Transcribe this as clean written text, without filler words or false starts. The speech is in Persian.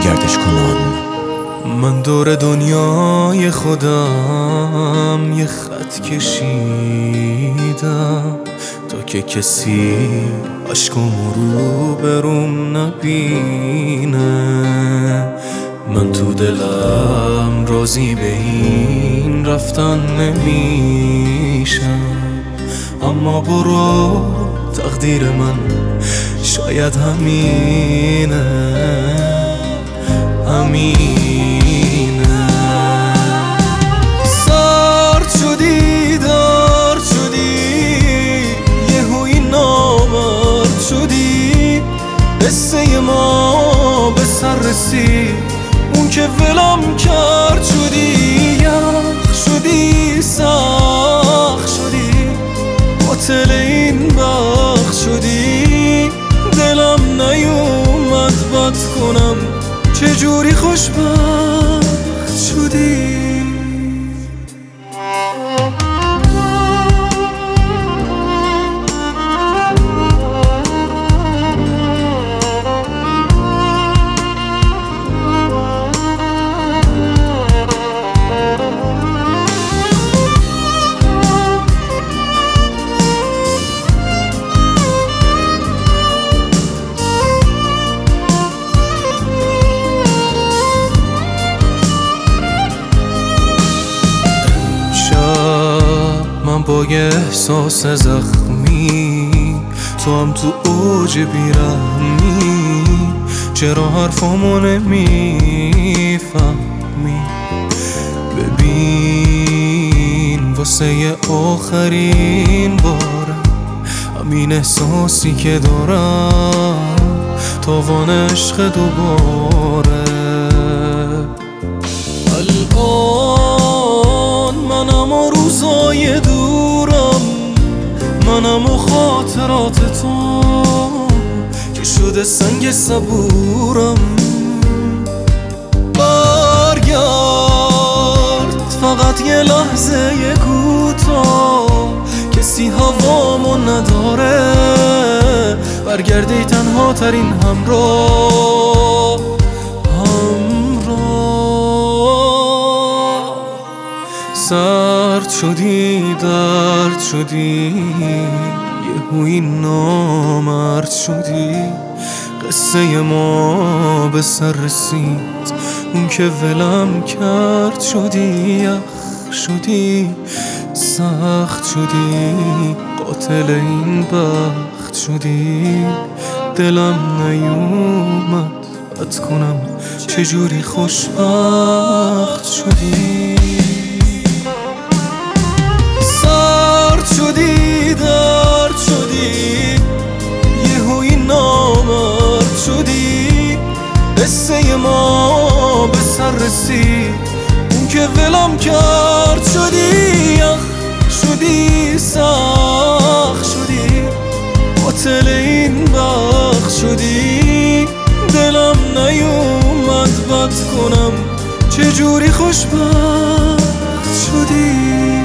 گردش کنان. من دور دنیای خودم یه خط کشیدم تا که کسی عشقم رو بروم نبینه. من تو دلم راضی به این رفتن نمیشم، اما برو تقدیر من شاید همینه. سرد شدی دار شدی یهویی نامرد شدی، قصه ما به سر رسید اون که ولم کرد. شدی یخ شدی سخت شدی قاتل این بخت شدی، دلم نیومد بد کنم چجوری خوشبخت شدی. با یه احساس زخمی تو هم تو اوج بیرحمی، چرا حرفامو نمیفهمی؟ ببین واسه آخرین باره همین احساسی که دارم تاوان عشق دوباره. الان منم و روزای دورم، منم و خاطرات تو که شده سنگ صبورم. برگرد فقط یه لحظه یه کوتاه، کسی هوامو نداره، برگردی تنها ترین همراه. سرد شدی درد شدی یهویی نامرد شدی، قصه ما به سر رسید اون که ولم کرد. شدی یخ شدی سخت شدی قاتل این بخت شدی، دلم نیومد بد کنم چجوری خوشبخت شدی. شدی درد شدی یهویی نامرد شدی، قصه ما به سر رسید اون که ولم کرد. شدی یخ شدی سخت شدی قاتل این بخت شدی، دلم نیومد بد کنم چجوری خوشبخت شدی.